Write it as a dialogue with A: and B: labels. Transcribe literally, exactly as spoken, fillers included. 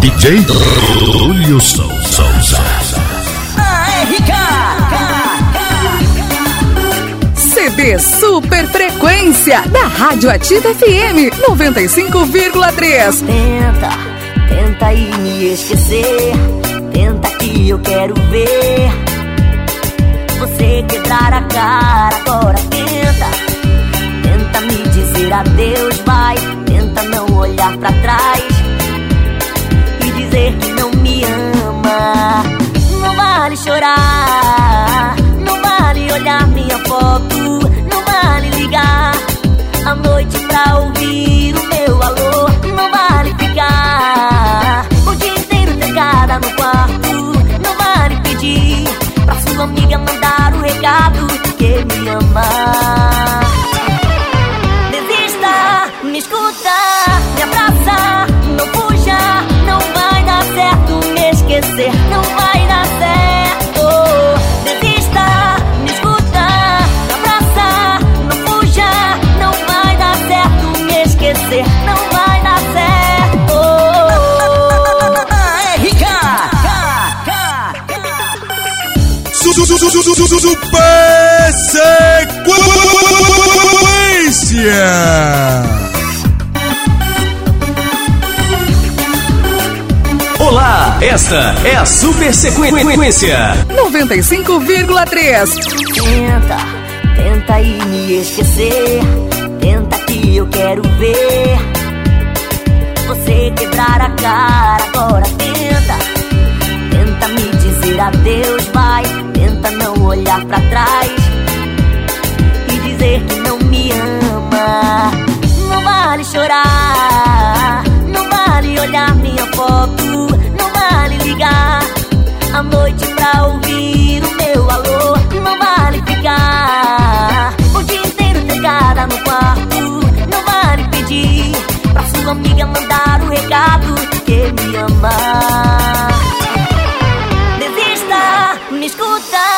A: D J Julio Souza.
B: A R K
C: C D Super Frequência da Rádio Ativa F M noventa e cinco vírgula três.
B: Tenta, tenta aí me esquecer. Tenta que eu quero ver você quebrar a cara. Agora tenta, tenta me dizer adeus, vai. Tenta não olhar pra trás e dizer que não me ama. Não vale chorar, não vale olhar minha foto, não vale ligar à noite pra ouvir o meu alô. Não vale ficar o dia inteiro trancada no quarto. Não vale pedir pra sua amiga mandar o recado que me ama. Desista, me escuta, me abraça, não fuja. Não vai dar certo me esquecer, não vai dar certo. Desista, me escuta, me abraça, não fuja. Não vai dar certo me esquecer, não vai dar certo. R K
A: Super Sequência.
D: Olá, esta é a Super Sequência
C: noventa e cinco vírgula três.
B: Tenta, tenta aí me esquecer. Tenta que eu quero ver você quebrar a cara. Agora tenta, tenta me dizer adeus, vai. Tenta não olhar pra trás e dizer que não me ama. Não vale chorar, não vale olhar minha foto, não vale ligar à noite pra ouvir o meu alô. Não vale ficar o dia inteiro trancada no quarto. Não vale pedir pra sua amiga mandar o recado que me ama. Desista, me escuta,